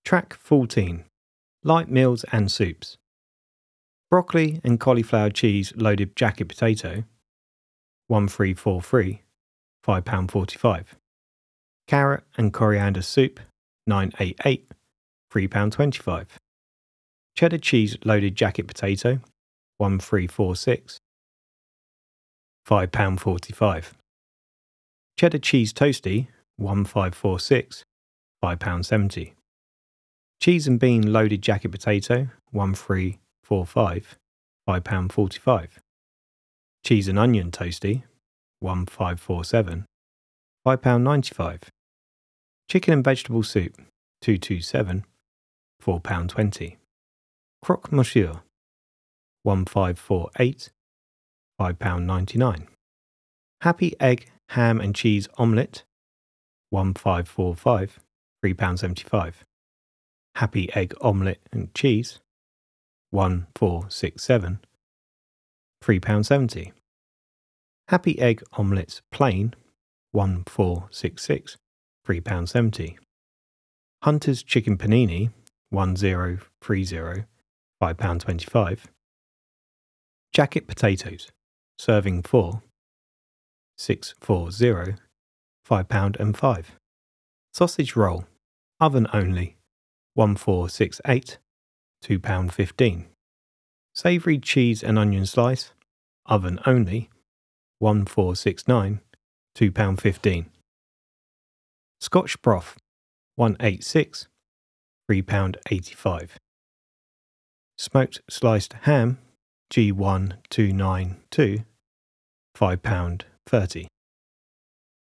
Track 14. Light meals and soups. Broccoli and cauliflower cheese loaded jacket potato, 1343, £5.45. Carrot and coriander soup, 988, £3.25. Cheddar cheese loaded jacket potato, 1346, £5.45. Cheddar cheese toasty, 1546, £5.70. Cheese and bean loaded jacket potato, 1345, £5.45. Cheese and onion toasty, 1547, £5.95. Chicken and vegetable soup, 227, £4.20. Croque monsieur, 1548, £5.99. Happy egg, ham and cheese omelette, 1545, £3.75. Happy egg omelette and cheese, 1467, £3.70. Happy egg omelettes plain, 1466, £3.70. Hunter's chicken panini, 1030, £5.25. Jacket potatoes, serving 4, 640, £5.05. Sausage roll, oven only, 1468, £2.15. Savoury cheese and onion slice, oven only, 1469, £2.15. Scotch broth, 186, £3.85. Smoked sliced ham, G1292, £5.30.